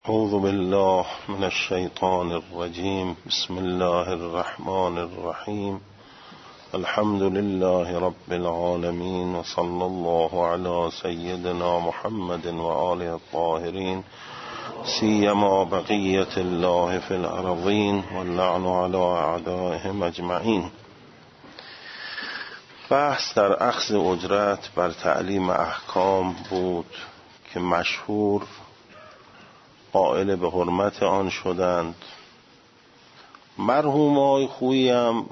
اعوذ بالله من الشیطان الرجیم. بسم الله الرحمن الرحیم. الحمد لله رب العالمین و صلی الله علی سیدنا محمد و آله الطاهرین سیما بقیة الله فی الارضین واللعن علی اعدائهم اجمعین. بحث در اخذ اجرت بر تعلیم احکام بود که مشهور قائل به حرمت آن شدند. مرحومای خویی هم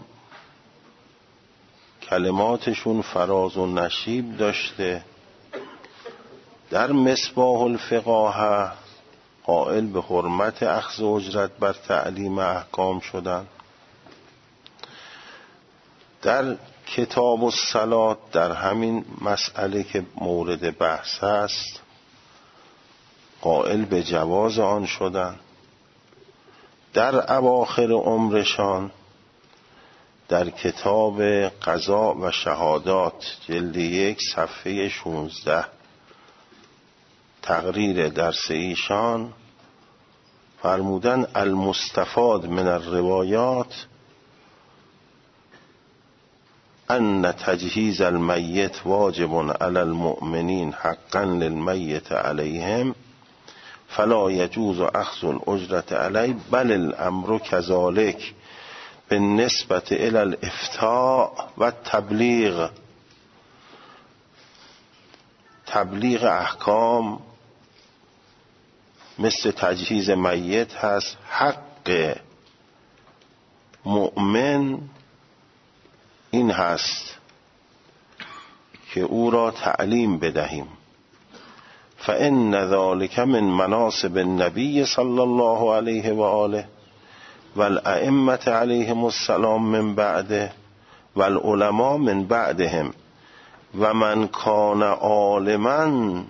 کلماتشون فراز و نشیب داشته. در مصباح الفقاهه قائل به حرمت اخذ اجرت بر تعلیم احکام شدند. در کتاب الصلات در همین مسئله که مورد بحث است قائل به جواز آن شدند. در اواخر عمرشان در کتاب قضا و شهادات جلد 1 صفحه 16 تقریر درس ایشان فرمودن المستفاد من الروایات ان تجهیز المیت واجب علی المؤمنین حقا للمیت علیهم فلا یجوز اخذ الاجرة علی بل الامر كذلك بالنسبة الى الافتاء و تبلیغ احکام مثل تجهیز میت هست. حق مؤمن این هست که او را تعلیم بدهیم. فإن ذلك من مناصب النبی صلی الله علیه و آله والائمة علیهم السلام من بعده والعلماء من بعدهم و من کان عالما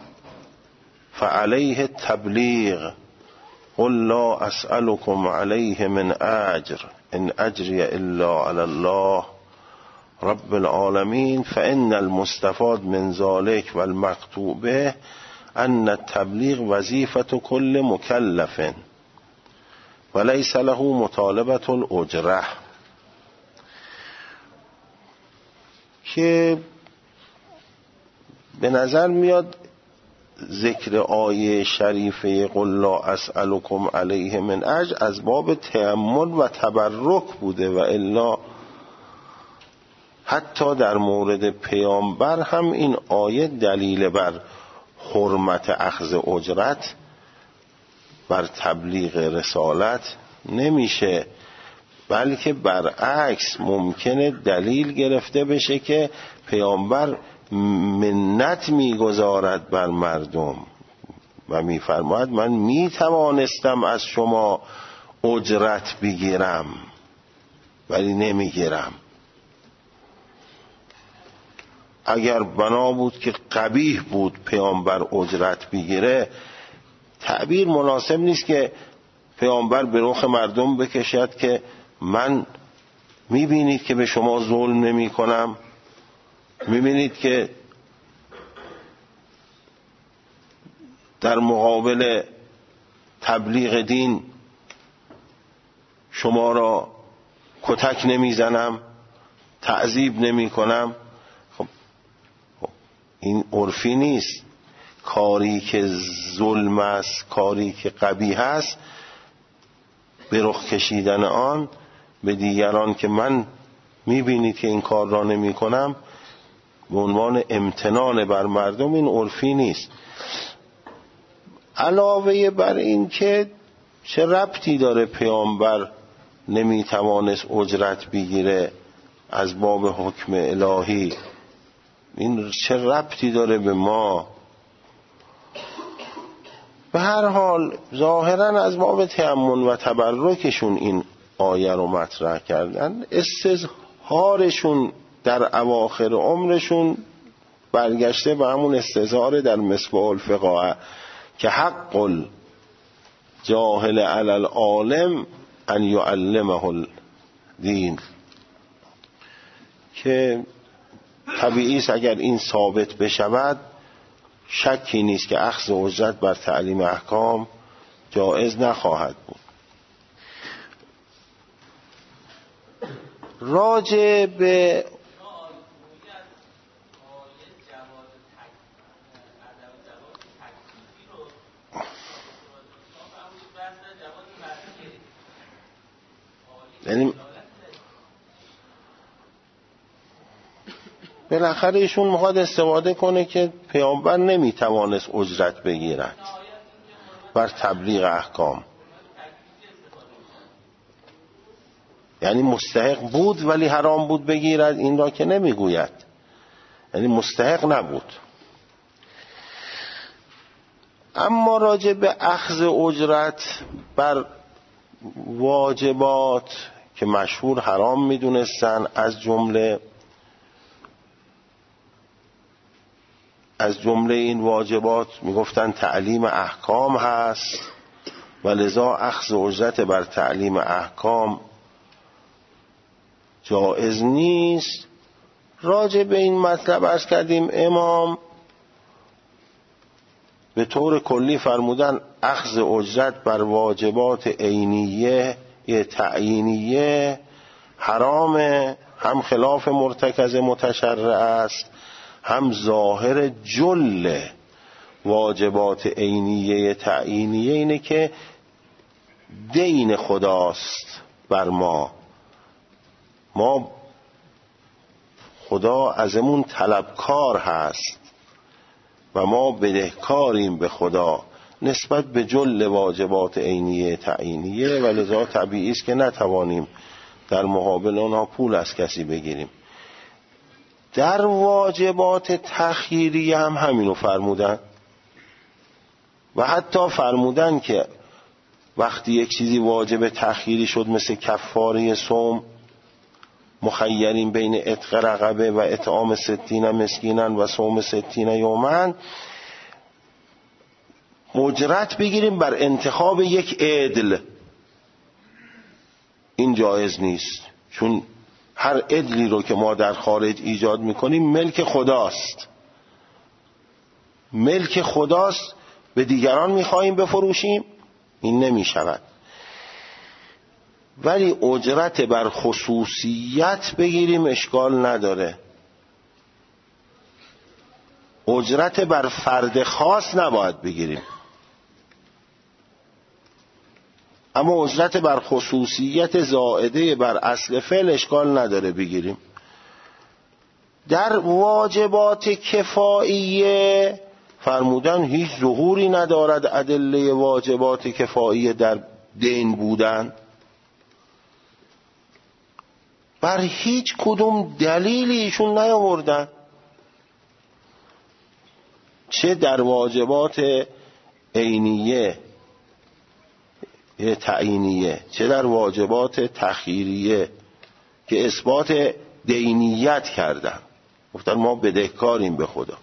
فعلیه التبلیغ قل لا اسألكم علیه من اجر ان اجری الا علی الله رب العالمین. فإن المستفاد من ذلك والمقطوع به ان التبلیغ وظیفة كل مکلف وليس له مطالبة الاجره. که به نظر میاد ذکر آیه شریفه قل لا اسألكم علیه من اجر از باب تأمل و تبرک بوده و الا حتی در مورد پیامبر هم این آیه دلیل بر حرمت اخذ اجرت بر تبلیغ رسالت نمیشه، بلکه برعکس ممکنه دلیل گرفته بشه که پیامبر منت میگذارد بر مردم و میفرماید من میتوانستم از شما اجرت بگیرم ولی نمیگیرم. اگر بنا بود که قبیح بود پیامبر اجرت بگیره، تعبیر مناسب نیست که پیامبر به رخ مردم بکشد که من میبینید که به شما ظلم نمی کنم، میبینید که در مقابل تبلیغ دین شما را کتک نمیزنم، تعذیب نمی کنم. این عرفی نیست. کاری که ظلم است، کاری که قبیح است، به رخ کشیدن آن به دیگران که من میبینید که این کار را نمی کنم به عنوان امتنان بر مردم، این عرفی نیست. علاوه بر این که چه ربطی داره پیامبر نمیتوانست اجرت بگیره از باب حکم الهی، این چه ربطی داره به ما؟ به هر حال ظاهرا از باب تأمل و تبرکشون این آیه رو مطرح کردن. استظهارشون در اواخر عمرشون برگشته به همون استظهار در مصباح الفقاهه که حق الجاهل علی العالم ان یعلمه الدین، که طبیعی است اگر این ثابت بشود شکی نیست که اخذ اجرت بر تعلیم احکام جایز نخواهد بود. راجع به یعنی بالاخره ایشون میخواد استفاده کنه که پیامبر نمیتوانست اجرت بگیرد بر تبلیغ احکام، یعنی مستحق بود ولی حرام بود بگیرد، این را که نمیگوید، یعنی مستحق نبود. اما راجع به اخذ اجرت بر واجبات که مشهور حرام میدونستن، از جمله این واجبات میگفتن تعلیم احکام هست و لذا اخذ اجرت بر تعلیم احکام جائز نیست. راجع به این مطلب عرض کردیم امام به طور کلی فرمودن اخذ اجرت بر واجبات عینیه تعیینیه حرامه، هم خلاف مرتکز متشرع است، هم ظاهر جل واجبات عینیه تعیینیه اینه که دین خداست بر ما خدا ازمون طلبکار هست و ما بدهکاریم به خدا نسبت به جل واجبات عینیه تعیینیه و لذا طبیعی است که نتوانیم در مقابل آنها پول از کسی بگیریم. در واجبات تخییری هم همینو فرمودن و حتی فرمودن که وقتی یک چیزی واجب تخییری شد مثل کفاره صوم، مخیرین بین عتق رقبه و اطعام 60 مسکینا و صوم 60 یوما، اجرت بگیریم بر انتخاب یک عدل. این جایز نیست، چون هر عدلی رو که ما در خارج ایجاد میکنیم ملک خداست، ملک خداست، به دیگران میخواییم بفروشیم، این نمیشود. ولی اجرت بر خصوصیت بگیریم اشکال نداره، اجرت بر فرد خاص نباید بگیریم، اما اجرت بر خصوصیت زائده بر اصل فعل اشکال نداره بگیریم. در واجبات کفاییه فرمودن هیچ ظهوری ندارد ادله واجبات کفاییه در دین بودن، بر هیچ کدوم دلیلی ایشون نیاوردن، چه در واجبات عینیه تعیینیه چه در واجبات تخییریه که اثبات دینیت کردن، گفتن ما بدهکاریم به خدا،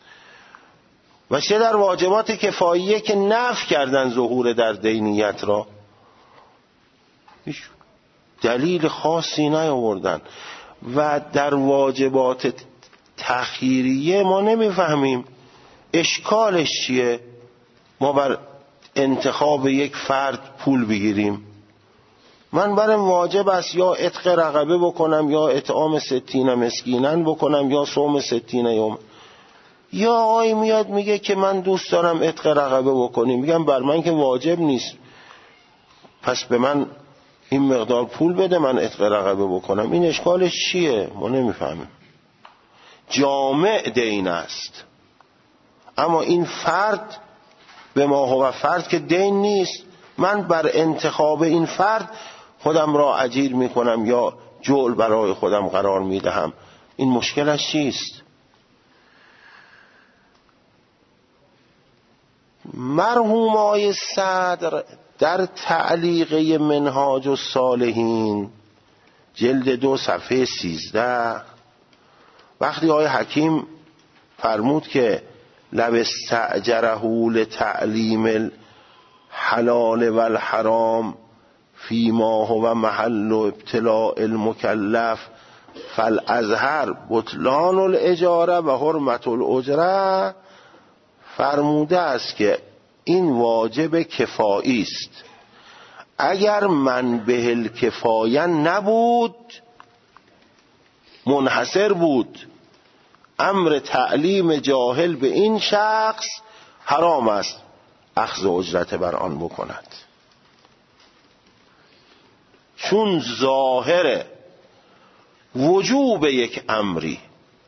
و چه در واجبات کفاییه که نفی کردن ظهور در دینیت را، هیچ دلیل خاصی نیاوردن. و در واجبات تخییریه ما نمیفهمیم اشکالش چیه، ما بر انتخاب یک فرد پول بگیریم. من برام واجب است یا عتق رقبه بکنم یا اطعام 60 مسکینا بکنم یا صوم 60 یوم. یا آقای میاد میگه که من دوست دارم عتق رقبه بکنیم، میگم بر من که واجب نیست، پس به من این مقدار پول بده من عتق رقبه بکنم. این اشکالش چیه؟ ما نمیفهمیم. جامع دین است، اما این فرد به ما هو فرد که دین نیست، من بر انتخاب این فرد خودم را اجیر میکنم یا جعل برای خودم قرار میدهم. این مشکلش چیست؟ مرحوم آقای صدر در تعلیقه منهاج الصالحین جلد 2 صفحه 13 وقتی آقای حکیم فرمود که لو استأجره لتعلیم الحلال والحرام فيما هو محل ابتلاء المکلف فالازهر بطلان الاجاره و حرمت الاجره، فرموده است که این واجب کفایی است. اگر من به الکفایه نبود، منحصر بود، امر تعلیم جاهل به این شخص حرام است اخذ اجرت بر آن بکند. چون ظاهر وجوب یک امری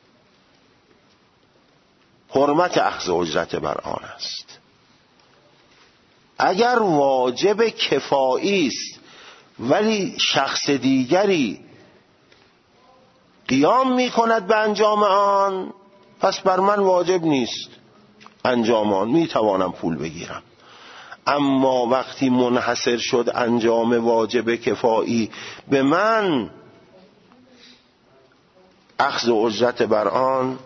حرمت اخذ اجرت بر آن است. اگر واجب کفایی است ولی شخص دیگری قیام می کند به انجام آن، پس بر من واجب نیست انجام آن، می توانم پول بگیرم. اما وقتی منحصر شد انجام واجب کفایی به من، اخذ اجرت بر آن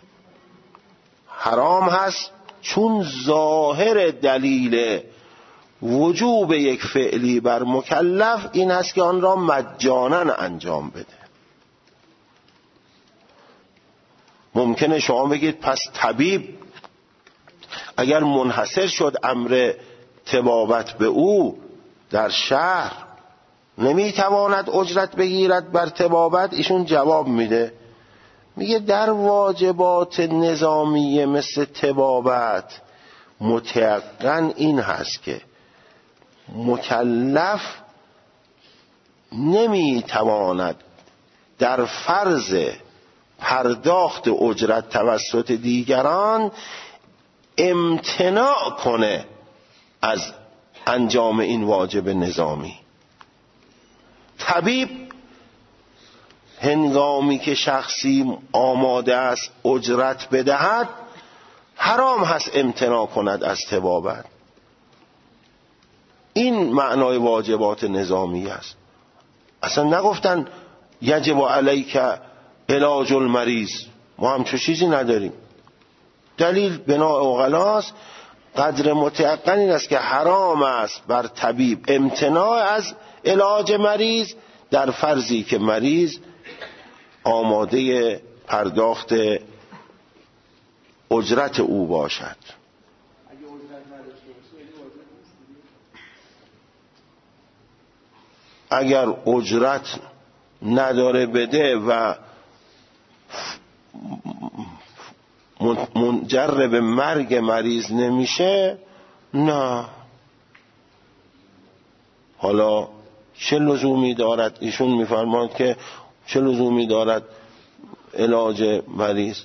حرام هست، چون ظاهر دلیل وجوب یک فعلی بر مکلف این است که آن را مجانا انجام بده. ممکنه شما بگید پس طبیب اگر منحصر شد امر طبابت به او در شهر نمیتواند اجرت بگیرد بر طبابت. ایشون جواب میده، میگه در واجبات نظامیه مثل طبابت متیقن این هست که مکلف نمیتواند در فرض پرداخت اجرت توسط دیگران امتناع کنه از انجام این واجب نظامی. طبیب هنگامی که شخصی آماده است اجرت بدهد حرام هست امتناع کند از طبابت. این معنای واجبات نظامی است. اصلا نگفتن یجب علیک علاج المریض، ما هم چه چیزی نداریم. دلیل بنا عقلاست، قدر متیقن این است که حرام است بر طبیب امتناع از علاج مریض در فرضی که مریض آماده پرداخت اجرت او باشد. اگر اجرت نداره بده و منجر به مرگ مریض نمیشه، نه. حالا چه لزومی دارد؟ ایشون میفرماند که چه لزومی دارد علاج مریض؟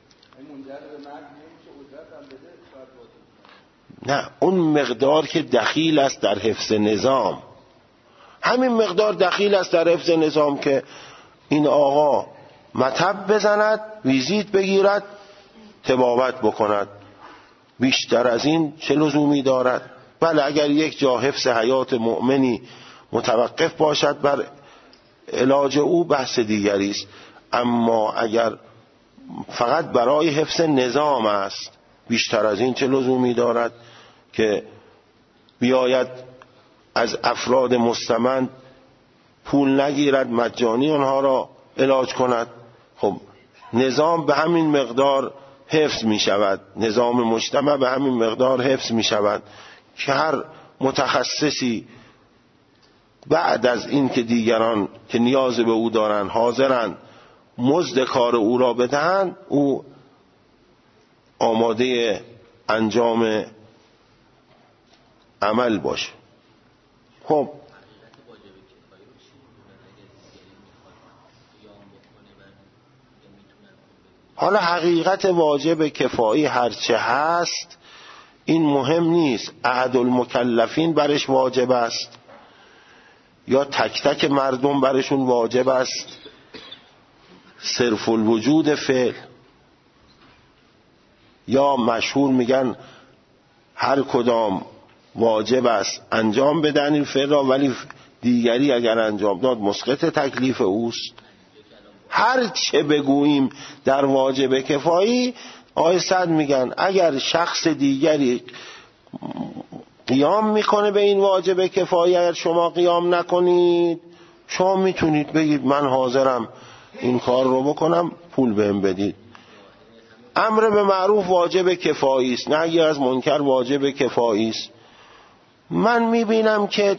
نه، اون مقدار که دخیل است در حفظ نظام، همین مقدار دخیل است در حفظ نظام که این آقا مطب بزند، ویزیت بگیرد، طبابت بکند. بیشتر از این چه لزومی دارد؟ بله، اگر یک جا حفظ حیات مؤمنی متوقف باشد بر علاج او بحث دیگری است، اما اگر فقط برای حفظ نظام است، بیشتر از این چه لزومی دارد که بیاید از افراد مستمند پول نگیرد، مجانی آنها را علاج کند؟ خب نظام به همین مقدار حفظ می شود، نظام مجتمع به همین مقدار حفظ می شود که هر متخصصی بعد از این که دیگران که نیاز به او دارن حاضرن مزد کار او را بدهند، او آماده انجام عمل باشه. خب حالا حقیقت واجب کفایی هرچه هست این مهم نیست. عهد المکلفین برش واجب است یا تک تک مردم برشون واجب است، صرف الوجود فعل، یا مشهور میگن هر کدام واجب است انجام بدن این فعل را، ولی دیگری اگر انجام داد مسقط تکلیف اوست. هر چه بگوییم در واجب کفایی، آیه صد میگن اگر شخص دیگری قیام میکنه به این واجب کفایی، اگر شما قیام نکنید، شما میتونید بگید من حاضرم این کار رو بکنم، پول بهم بدید. امر به معروف واجب کفایی است، نهی از منکر واجب کفایی است. من میبینم که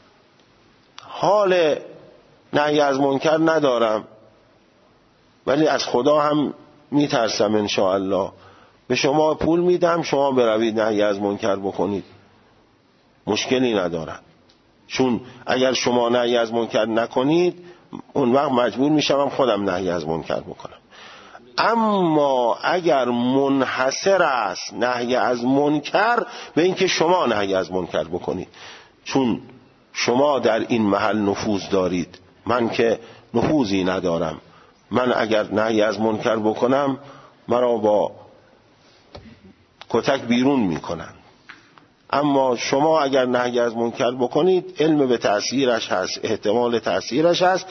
حال نهی از منکر ندارم، ولی از خدا هم میترسم انشاءالله. به شما پول میدم، شما بروید نهی از منکر بکنید، مشکلی ندارم. چون اگر شما نهی از منکر نکنید، اون وقت مجبور میشم خودم نهی از منکر بکنم. اما اگر منحصر است نهی از منکر به اینکه شما نهی از منکر بکنید، چون شما در این محل نفوذ دارید، من که نفوذی ندارم. من اگر نهی از منکر بکنم مرا با کتک بیرون میکنن. اما شما اگر نهی از منکر بکنید، علم به تأثیرش هست، احتمال تأثیرش هست.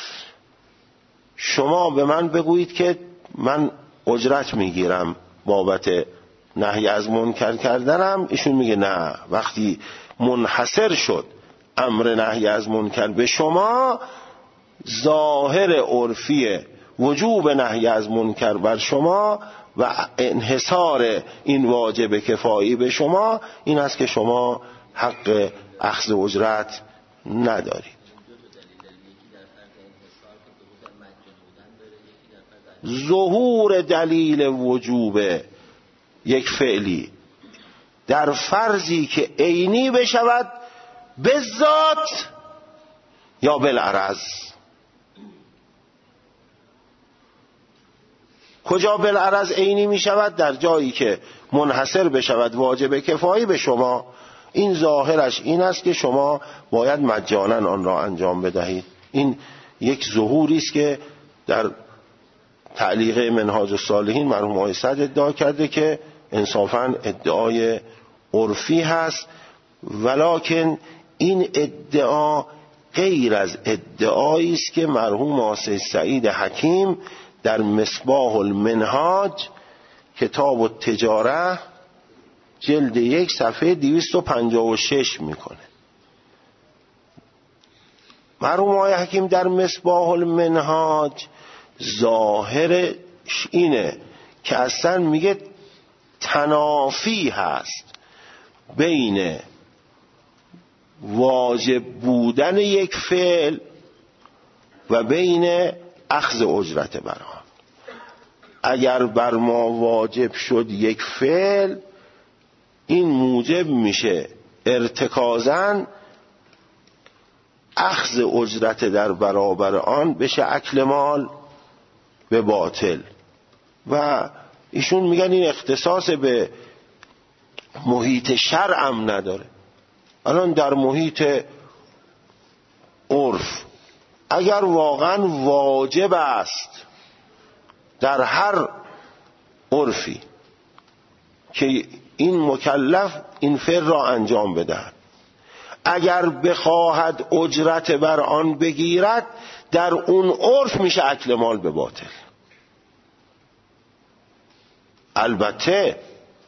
شما به من بگویید که من اجرت میگیرم بابت نهی از منکر کردنم، ایشون میگه نه، وقتی منحصر شد امر نهی از منکر به شما، ظاهر عرفی وجوب نهی از منکر بر شما و انحصار این واجب کفایی به شما این است که شما حق اخذ اجرت ندارید. ظهور دلیل وجوب یک فعلی در فرضی که عینی بشود به ذات یا بالعرض. کجا بالعرض عینی می شود؟ در جایی که منحصر بشود واجب کفایی به شما. این ظاهرش این است که شما باید مجانا آن را انجام بدهید. این یک ظهوری است که در تعلیق منهاج الصالحین مرحوم آقای صدر ادعا کرده که انصافاً ادعای عرفی هست، ولکن این ادعا غیر از ادعایی است که مرحوم آقای سعید حکیم در مصباح المنهاج کتاب التجاره جلد 1 صفحه 256 میکنه. مرحوم آقای حکیم در مصباح المنهاج ظاهرش اینه که اصلا میگه تنافی هست بین واجب بودن یک فعل و بین اخذ اجرت بر آن. اگر بر ما واجب شد یک فعل، این موجب میشه ارتکازاً اخذ اجرت در برابر آن بشه اکل مال به باطل. و ایشون میگن این اختصاص به محیط شرعم نداره. الان در محیط عرف اگر واقعا واجب است در هر عرفی که این مکلف این فعل را انجام بدهد، اگر بخواهد اجرت بر آن بگیرد، در اون عرف میشه اکل مال به باطل. البته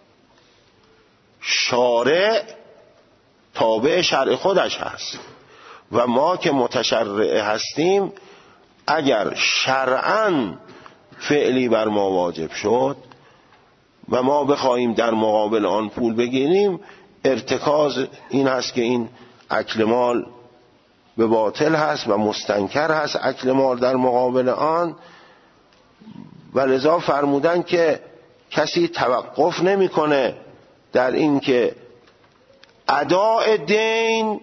شارع تابع شرع خودش هست و ما که متشرع هستیم، اگر شرعاً فعلی بر ما واجب شد و ما بخواهیم در مقابل آن پول بگیریم، ارتکاز این هست که این اکل مال به باطل هست و مستنکر هست اکل مال در مقابل آن. و لذا فرمودن که کسی توقف نمیکنه در این که اداء دین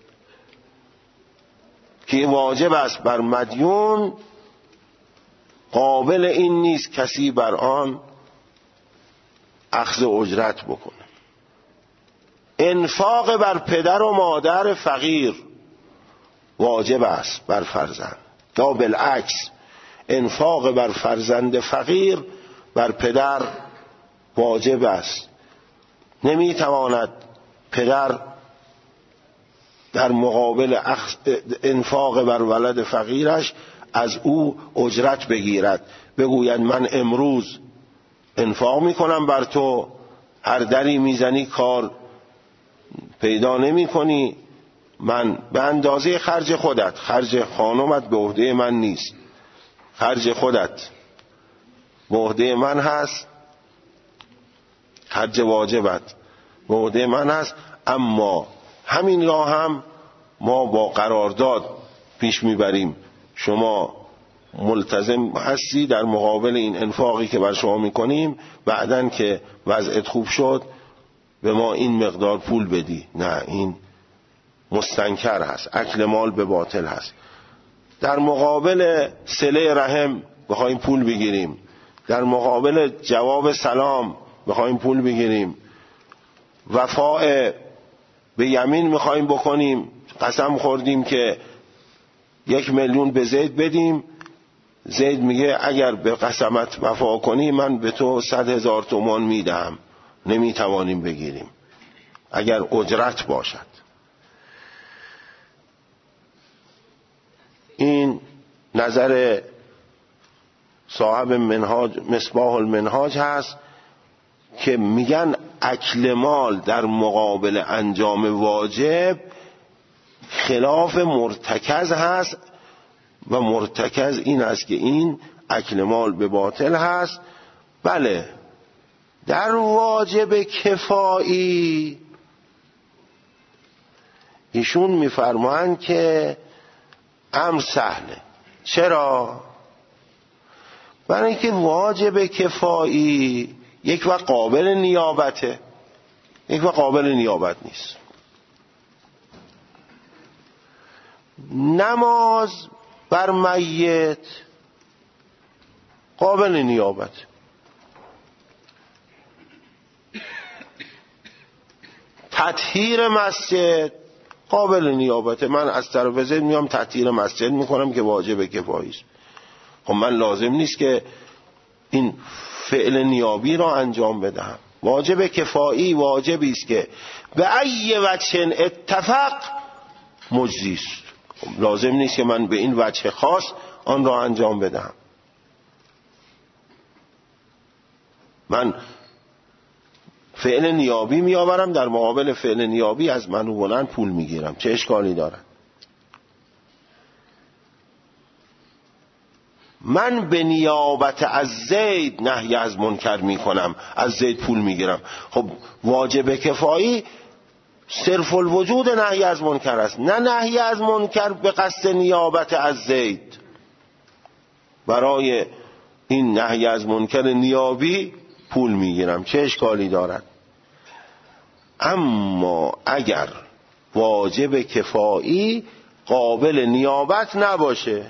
که واجب است بر مدیون، قابل این نیست کسی بر آن اخذ اجرت بکنه. انفاق بر پدر و مادر فقیر واجب است بر فرزند، یا بالعکس انفاق بر فرزند فقیر بر پدر واجب است. نمیتواند پدر در مقابل انفاق بر ولد فقیرش از او اجرت بگیرد، بگوید من امروز انفاق میکنم بر تو، هر دری میزنی کار پیدا نمی کنی، من به اندازه خرج خودت، خرج خانمت به عهده من نیست، خرج خودت به عهده من هست، خرج واجبت به عهده من هست، اما همین را هم ما با قرارداد پیش میبریم. شما ملتزم هستی در مقابل این انفاقی که بر شما میکنیم، بعدن که وضعیت خوب شد به ما این مقدار پول بدی. نه، این مستنکر هست، اکل مال به باطل هست. در مقابل صله رحم بخوایم پول بگیریم، در مقابل جواب سلام بخوایم پول بگیریم، وفاء به یمین میخوایم بکنیم، قسم خوردیم که 1,000,000 به زید بدیم، زید میگه اگر به قسمت وفا کنی من به تو 100,000 تومان میدهم، نمیتوانیم بگیریم اگر اجرت باشد. این نظر صاحب منهاج مصباح المنهاج هست که میگن اکل مال در مقابل انجام واجب خلاف مرتکز هست و مرتکز این است که این اکل مال به باطل هست. بله، در واجب کفایی ایشون میفرمایند که امر سهله. چرا؟ برای اینکه واجب کفایی یک وقت قابل نیابته، یک وقت قابل نیابت نیست. نماز بر میت قابل نیابت، تطهیر مسجد قابل نیابته. من از طرف زید میام تطهیر مسجد میکنم که واجب کفایی است. خب من لازم نیست که این فعل نیابی را انجام بدهم. واجب کفایی واجبی است که به ای وجه اتفق مجزی است. خب لازم نیست که من به این وجه خاص آن را انجام بدهم. من فعل نیابی میآورم، در مقابل فعل نیابی از منوبانند پول میگیرم، چه اشکالی دارد؟ من به نیابت از زید نهی از منکر میکنم، از زید پول میگیرم. خب واجب کفایی صرف الوجود نهی از منکر است، نه نهی از منکر به قصد نیابت از زید. برای این نهی از منکر نیابی پول میگیرم، چه اشکالی دارد؟ اما اگر واجب کفایی قابل نیابت نباشه،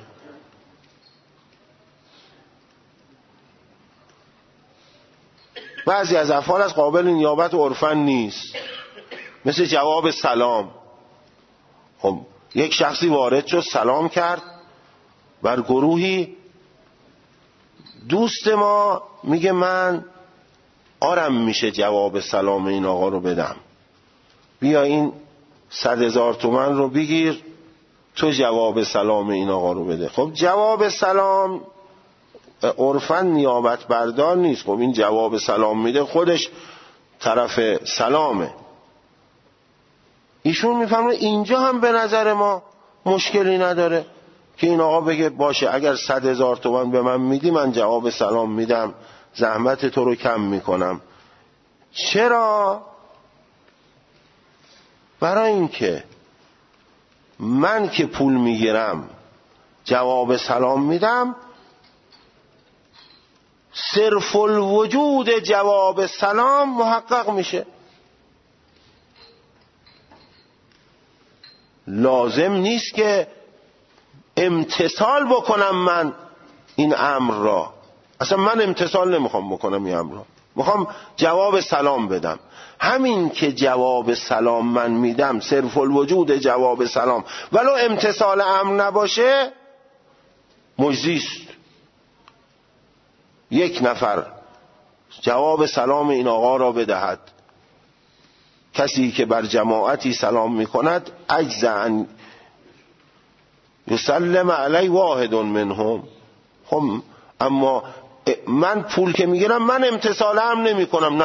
بعضی از افعال از قابل نیابت عرفاً نیست، مثل جواب سلام. خب یک شخصی وارد شد سلام کرد بر گروهی، دوست ما میگه من آرم میشه جواب سلام این آقا رو بدم، بیا این 100,000 تومان رو بگیر تو جواب سلام این آقا رو بده. خب جواب سلام عرفاً نیابت بردار نیست. خب این جواب سلام میده، خودش طرف سلامه. ایشون میفهمه اینجا هم به نظر ما مشکلی نداره که این آقا بگه باشه اگر 100,000 تومان به من میدی من جواب سلام میدم، زحمت تو رو کم میکنم. چرا؟ برای اینکه من که پول میگیرم جواب سلام میدم، صرف الوجود جواب سلام محقق میشه. لازم نیست که امتثال بکنم من این امر را، اصلا من امتثال نمیخوام بکنم این امر را، میخوام جواب سلام بدم. همین که جواب سلام من میدم صرف الوجود جواب سلام ولو امتثال امر نباشه مجزی است. یک نفر جواب سلام این آقا را بدهد، کسی که بر جماعتی سلام میکند عجز ان یسلم علی واحد منهم. خب اما من پول که میگیرم من امتثال امر نمی کنم،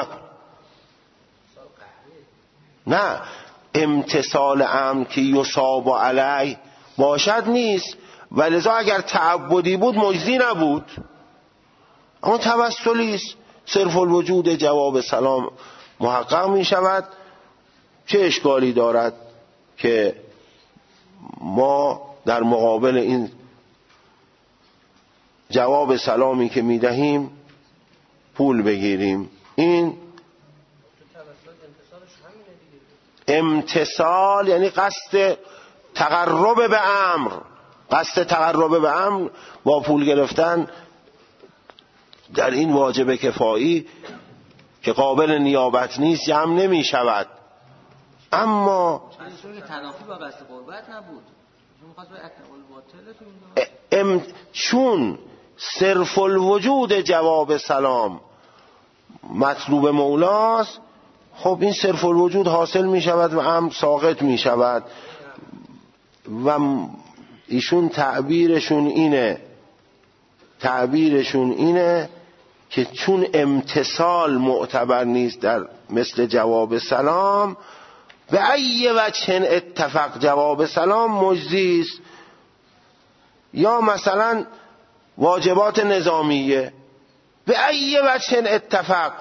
نه امتثال امر که یصاب علی باشد نیست، ولذا اگر تعبدی بود مجزی نبود، اما توسلی است. صرف الوجود جواب سلام محقق می شود. چه اشکالی دارد که ما در مقابل این جواب سلامی که می دهیم پول بگیریم؟ این امتثال یعنی قصد تقرب به امر. قصد تقرب به امر با پول گرفتن در این واجب کفایی که قابل نیابت نیست جمع نمی شود. اما تنافی با قصد قربت نبود، چون صرف الوجود جواب سلام مطلوب مولاست، خب این صرف الوجود حاصل می شود و امر ساقط می شود. و ایشون تعبیرشون اینه که چون امتثال معتبر نیست در مثل جواب سلام، به ای وجه اتفق جواب سلام مجزی است. یا مثلا واجبات نظامیه، به ای وجه اتفق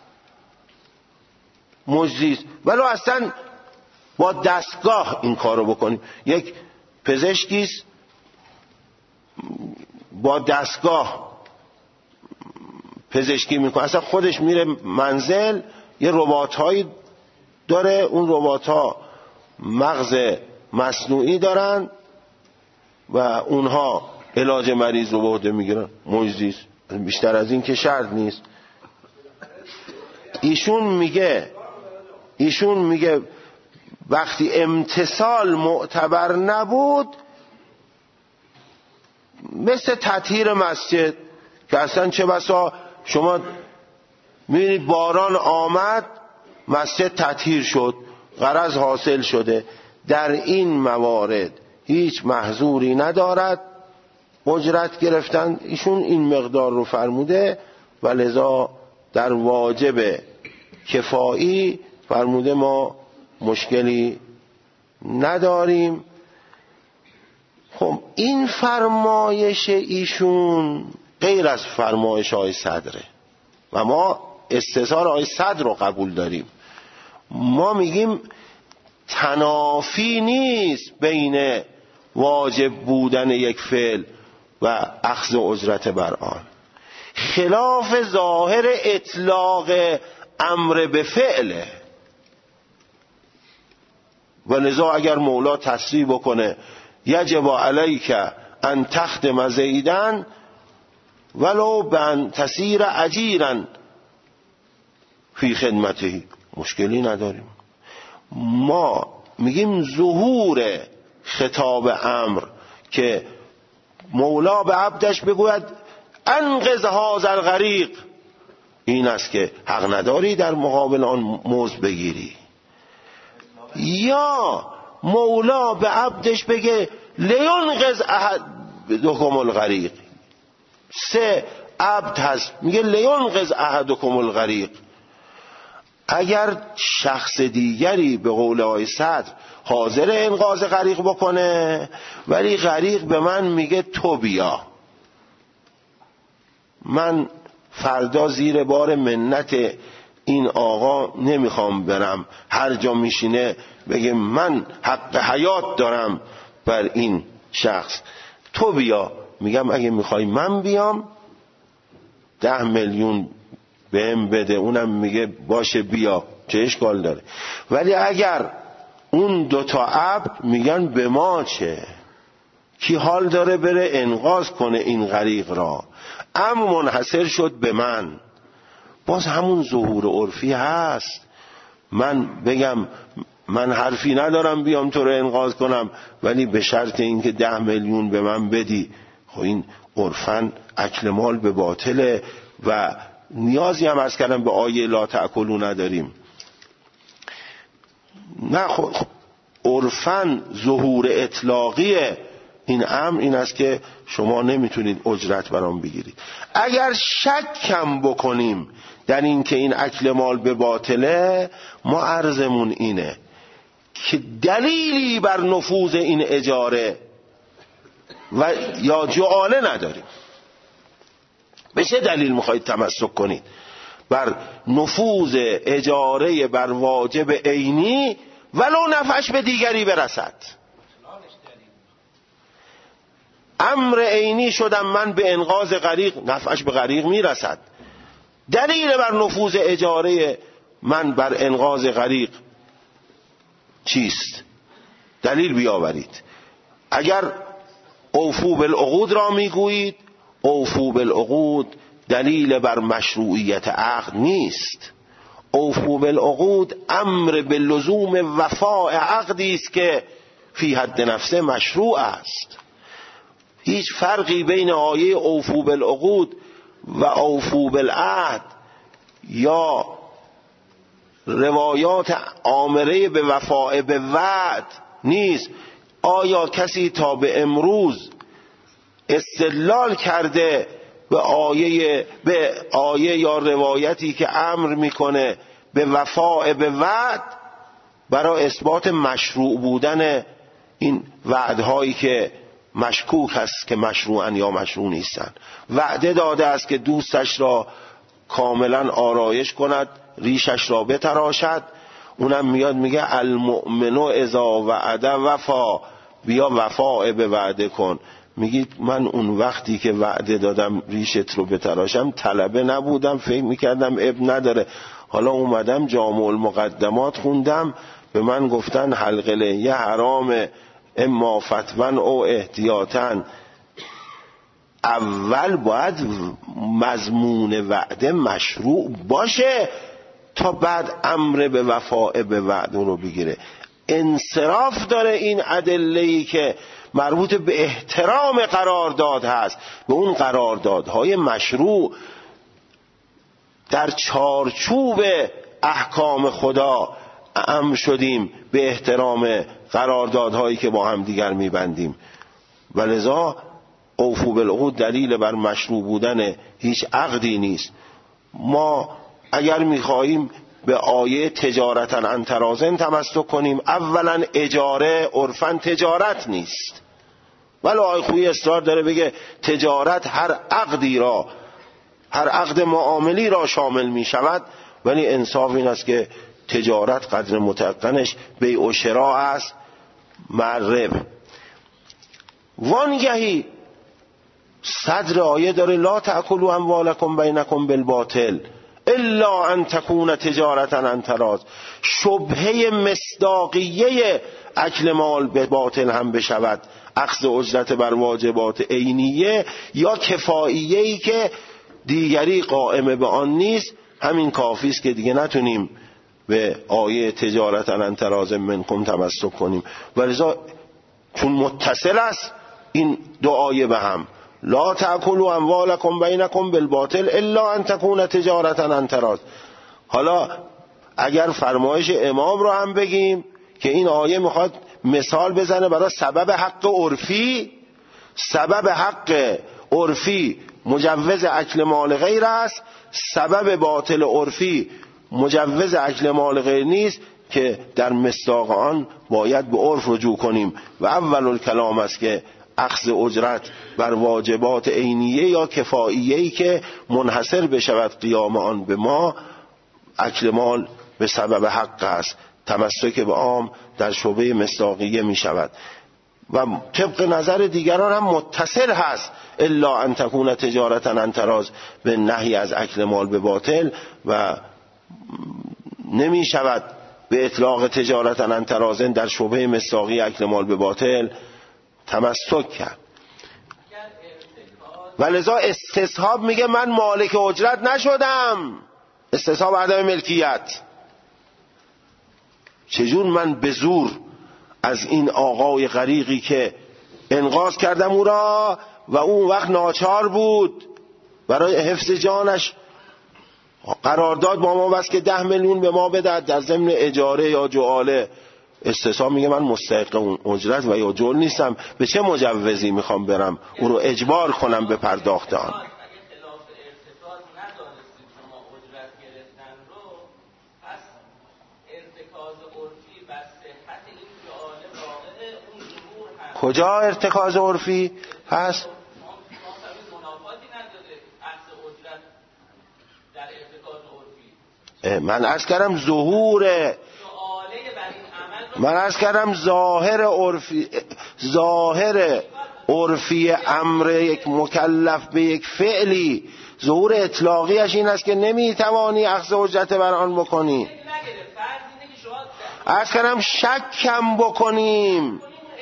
مجزی است. ولو اصلا با دستگاه این کارو بکنیم. یک پزشکیست با دستگاه پزشکی میکنه، اصلا خودش میره منزل، یه ربات هایی داره، اون ربات ها مغز مصنوعی دارن و اونها علاج مریض رو به عهده میگیرن. مجزی است. بیشتر از این که شرط نیست. ایشون میگه وقتی امتثال معتبر نبود، مثل تطهیر مسجد که اصلا چه بسا شما میبینید باران آمد مسجد تطهیر شد، غرض حاصل شده. در این موارد هیچ محظوری ندارد اجرت گرفتن. ایشون این مقدار رو فرموده و لذا در واجب کفایی فرموده ما مشکلی نداریم. خب این فرمایش ایشون غیر از فرمایش آقای صدره و ما استظهار آقای صدر رو قبول داریم. ما میگیم تنافی نیست بین واجب بودن یک فعل و اخذ اجرت بر آن، خلاف ظاهر اطلاق امر به فعله. و لذا اگر مولا تصریح بکنه یجب علیک ان تخدم زیدن ولو بان تسیر اجیرا فی خدمته، مشکلی نداریم. ما میگیم ظهور خطاب امر که مولا به عبدش بگوید انقذ هذا الغریق، این است که حق نداری در مقابل آن مزد بگیری. یا مولا به عبدش بگه لینقذ احدکم الغریق، سه عبد هست میگه لینقذ احدکم الغریق. اگر شخص دیگری به قول آقای صدر حاضر انقاذ غریق بکنه ولی غریق به من میگه تو بیا، من فردا زیر بار منت این آقا نمیخوام برم، هر جا میشینه بگه من حق حیات دارم بر این شخص، تو بیا. میگم اگه میخوای من بیام 10 میلیون بهم بده، اونم میگه باشه بیا، چه اشکال داره. ولی اگر اون دوتا عبد میگن به ما چه، کی حال داره بره انقاذ کنه این غریق را، امر منحصر شد به من، باز همون ظهور عرفی هست. من بگم من حرفی ندارم بیام تو رو انقاذ کنم ولی به شرط اینکه 10 میلیون به من بدی، خب این عرفاً اکل مال به باطله و نیازی هم از کردم به آیه لا تأکلوا نداریم. نه خب عرفاً ظهور اطلاقی این امر این است که شما نمیتونید اجرت برام بگیرید. اگر شکم بکنیم در این که این اکل مال به باطله، ما عرضمون اینه که دلیلی بر نفوذ این اجاره و یا جعاله نداریم. به چه دلیل میخواید تمسک کنید؟ بر نفوذ اجاره بر واجب عینی ولو نفعش به دیگری برسد. امر عینی شدم من به انقاذ غریق، نفعش به غریق میرسد. دلیل بر نفوذ اجاره من بر انقاذ غریق چیست؟ دلیل بیاورید. اگر اوفو بالعقود را میگویید، اوفو بالعقود دلیل بر مشروعیت عقد نیست. اوفو بالعقود امر به لزوم وفاء عقدی است که فی حد نفسه مشروع است. هیچ فرقی بین آیه اوفو بالعقود و اوفو بالعهد یا روایات آمره به وفاء به وعد نیست. آیا کسی تا به امروز استدلال کرده به آیه یا روایتی که امر میکنه به وفاء به وعد برای اثبات مشروع بودن این وعدهایی که مشکوک است که مشروعن یا مشروع نیستن؟ وعده داده است که دوستش را کاملا آرایش کند، ریشش را بتراشد. اونم میاد میگه المؤمن اذا وعده وفا، بیا وفا به وعده کن. میگید من اون وقتی که وعده دادم ریشت رو بتراشم طلبه نبودم، فکر میکردم اب نداره، حالا اومدم جامع المقدمات خوندم، به من گفتن حلقه یه حرام اما فتون او احتیاطن. اول باید مضمون وعده مشروع باشه تا بعد امر به وفاء به وعده رو بگیره. انصراف داره این ادله‌ای که مربوط به احترام قرارداد هست، به اون قراردادهای مشروع در چارچوب احکام خدا امر شدیم به احترام قراردادهایی که با هم دیگر میبندیم. ولذا اوفو بالعقود دلیل بر مشروع بودن هیچ عقدی نیست. ما اگر میخواهیم به آیه تجارتا عن تراضٍ تمسک کنیم، اولا اجاره عرفاً تجارت نیست، ولی آیه خویی اصرار داره بگه تجارت هر عقدی را، هر عقد معاملی را شامل می شود، ولی انصاف این است که تجارت قدر متقنش بیع و شراء است معرب. وانگهی صدر آیه داره لا تأکلوا اموالکم بینکم بالباطل الا ان تکون تجارتا عن تراض. شبهه مصداقیه اکل مال به باطل هم بشود اخذ اجرت بر واجبات عینیه یا کفاییه‌ای که دیگری قائم به آن نیست، همین کافی است که دیگه نتونیم به آیه تجارتا عن تراض منکم تمسک کنیم. ولذا چون متصل است این دو آیه به هم، لا تأکلوا اموالکم بینکم بالباطل الا ان تکون تجارتا عن تراض. حالا اگر فرمایش امام رو هم بگیم که این آیه میخواد مثال بزنه برای سبب حق عرفی، سبب حق عرفی مجوز اکل مال غیر است، سبب باطل عرفی مجوز اکل مال غیر نیست، که در مصداق آن باید به عرف رجوع کنیم و اول الکلام است که اخذ اجرت بر واجبات عینیه یا کفاییه‌ای که منحصر بشود قیام آن به ما، اکل مال به سبب حق است، تمسک به عام در شعبه مصداقیه می شود و طبق نظر دیگران هم متصل هست الا ان تکون تجارتا عن تراض به نهی از اکل مال به باطل و نمی شود به اطلاق تجارتا عن تراض در شعبه مصداقی اکل مال به باطل تمسک کرد. ولذا استصحاب میگه من مالک اجرت نشدم، استصحاب عدم ملکیت. چجور من به زور از این آقای غریقی که انقاذ کردم او را و اون وقت ناچار بود برای حفظ جانش قرارداد با ما بس که 10 میلیون به ما بده در ضمن اجاره یا جعاله، استصحاب میگه من مستحق اون اجرت و یا جعل نیستم، به چه مجوزی میخوام برم او رو اجبار کنم به پرداخت آن؟ کجا ارتکاز عرفی هست؟ من عرض کردم ظهور، من عرض کردم ظاهر عرفی امر یک مکلف به یک فعلی، ظهور اطلاقیش این است که نمیتوانی اخذ حجت بر آن بکنی. عرض کردم شکم بکنیم،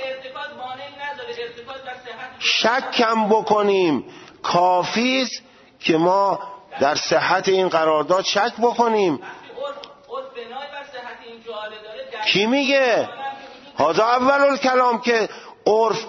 شکم بکنیم کافیست که ما در صحت این قرارداد شک بکنیم. کی میگه؟ هذا اول الکلام که عرف.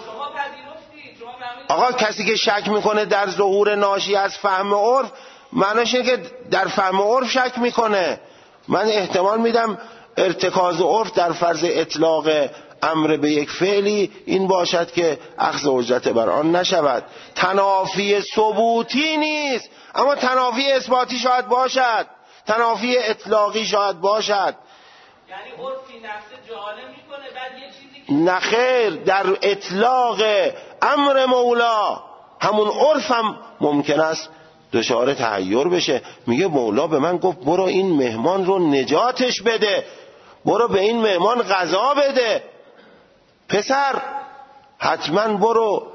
آقا کسی که شک میکنه در ظهور ناشی از فهم عرف، معناش اینه که در فهم عرف شک میکنه. من احتمال میدم ارتکاز عرف در فرض اطلاق امر به یک فعلی این باشد که اخذ حجت بر آن نشود. تنافی ثبوتی نیست، اما تنافی اثباتی شاید باشد، تنافی اطلاقی شاید باشد. یعنی عرفی نفس جهاله میکنه بعد یه چیزی که نخیر، در اطلاق امر مولا همون عرف هم ممکن است دچار تحیر بشه. میگه مولا به من گفت برو این مهمان رو نجاتش بده، برو به این مهمان غذا بده، پسر حتما برو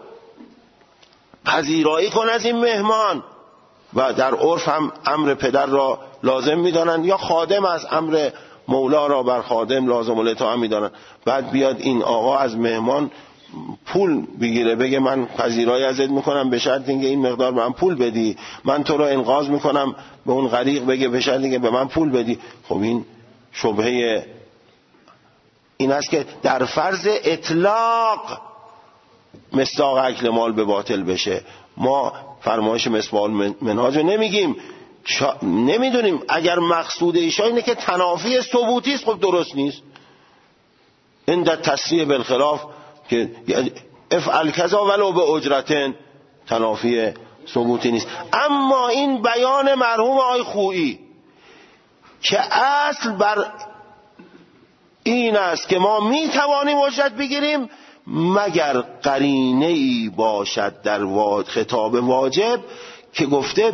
پذیرایی کن از این مهمان. و در عرف هم امر پدر را لازم میدانن، یا خادم از امر مولا را بر خادم لازم الاطاعه میدانن. بعد بیاد این آقا از مهمان پول بگیره، بگه من پذیرایی ازت میکنم به شرط اینکه این مقدار به من پول بدی، من تو رو انقاذ میکنم، به اون غریق بگه به شرط اینکه به من پول بدی. خب این شبهه این است که در فرض اطلاق مصداق اکل مال به باطل بشه. ما فرمایش مصباح منهاج رو نمیگیم، نمیدونیم. اگر مقصود ایشان اینه که تنافی ثبوتی است، خب درست نیست. این در تصریح بالخلاف که افعل کذا ولو به اجرتن، تنافی ثبوتی نیست. اما این بیان مرحوم آقای خویی که اصل بر این است که ما می توانیم اجرت بگیریم مگر قرینه ای باشد در خطاب واجب که گفته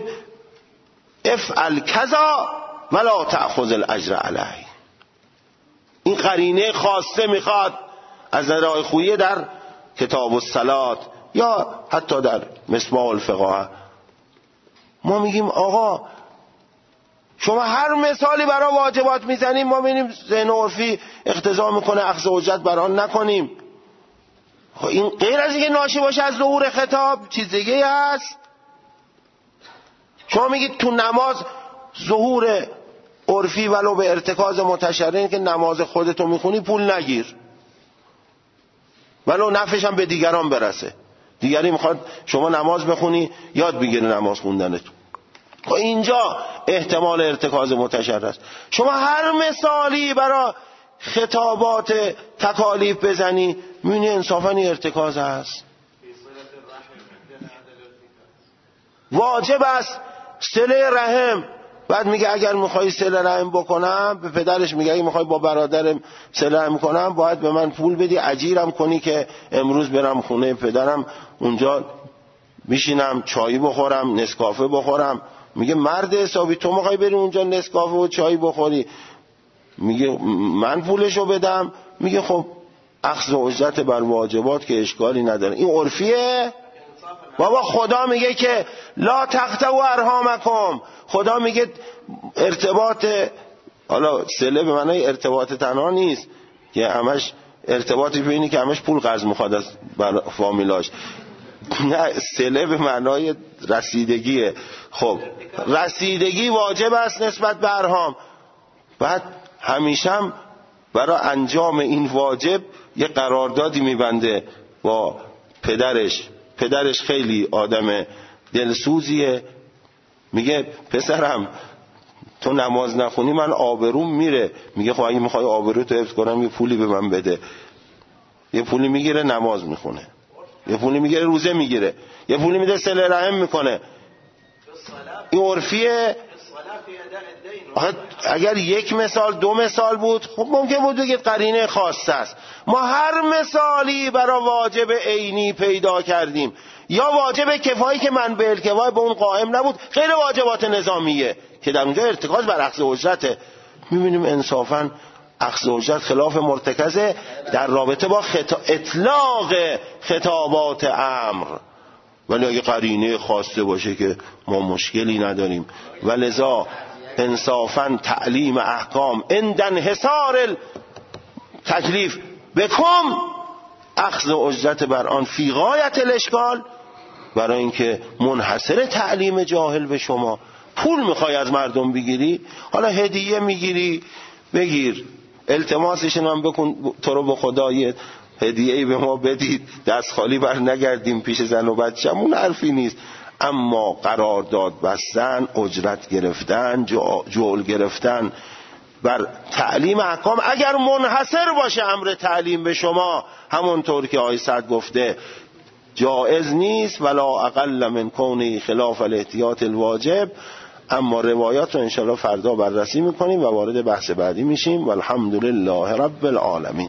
افعل کذا ولا تأخذ الاجر علیه. این قرینه خاصه میخواد از نظر خویی در کتاب الصلات یا حتی در مصباح الفقه. ما میگیم آقا شما هر مثالی برای واجبات میزنیم، ما ببینیم ذهن عرفی اقتضا میکنه اخذ حجت بر آن نکنیم. خب این غیر از اینکه ناشی باشه از ظهور خطاب چیز دیگه هست. شما میگید تو نماز ظهور عرفی ولو به ارتکاز متشرعین که نماز خودتو میخونی پول نگیر، ولو نفعش هم به دیگران برسه. دیگری میخواد شما نماز بخونی یاد بگیره نماز خوندنتون. خب اینجا احتمال ارتکاز متشرع است. شما هر مثالی برای خطابات تکالیف بزنی میبینی انصافا این ارتکاز هست. واجب است صله رحم. بعد میگه اگر میخوای صله رحم بکنم، به پدرش میگه اگه میخوای با برادرم صله رحم کنم باید به من پول بدی، اجیرم کنی که امروز برم خونه پدرم اونجا میشینم چایی بخورم، نسکافه بخورم. میگه مرد حسابی تو میخوای بری اونجا نسکافه و چای بخوری؟ میگه من پولشو بدم. میگه خب اخذ اجرت بر واجبات که اشکالی نداره. این عرفیه؟ بابا خدا میگه که لا تقطعوا ارحامکم. خدا میگه ارتباط، حالا صله به معنای ارتباط تنها نیست که همش ارتباطی بینی که همش پول قرض میخواد از فامیلاش، نه، صله به معنای رسیدگیه. خب رسیدگی واجب است نسبت به ارحام. بعد همیشه هم برای انجام این واجب یه قراردادی میبنده با پدرش. پدرش خیلی آدم دلسوزیه. میگه پسرم تو نماز نخونی من آبروم میره. میگه خب اگه میخوای آبرو تو حفظ کنم یه پولی به من بده. یه پولی میگیره نماز میخونه، یه پولی میگیره روزه میگیره، یه پولی میده صله رحم میکنه. این عرفیه. اگر یک مثال دو مثال بود خب ممکن بود بگید قرینه خاصه است. ما هر مثالی برای واجب عینی پیدا کردیم یا واجب کفایی که من به الکفای به اون قائم نبود، غیر واجبات نظامیه که در اونجا ارتکاز بر اخذ اجرته. میبینیم انصافاً اخذ اجرت خلاف مرتکزه در رابطه با اطلاق خطابات امر، ولی اگه قرینه خواسته باشه که ما مشکلی نداریم. ولذا انصافاً تعلیم احکام عند انحصار تکلیف بکم اخذ اجرت بر آن فی غایت الاشکال، برای اینکه منحصر تعلیم جاهل به شما. پول میخوای از مردم بگیری، حالا هدیه میگیری بگیر، التماسشون هم بکن تو رو به خدایت هدیه‌ای به ما بدید دست خالی بر نگردیم پیش زن و بچه‌مون، حرفی نیست. اما قرارداد بستن، اجرت گرفتن، جول گرفتن بر تعلیم احکام اگر منحصر باشه امر تعلیم به شما، همونطور که آیه صد گفته جائز نیست ولا اقل من کونه خلاف الاحتیاط الواجب. اما روایات رو انشاءالله فردا بررسی میکنیم و وارد بحث بعدی میشیم. والحمدلله رب العالمین.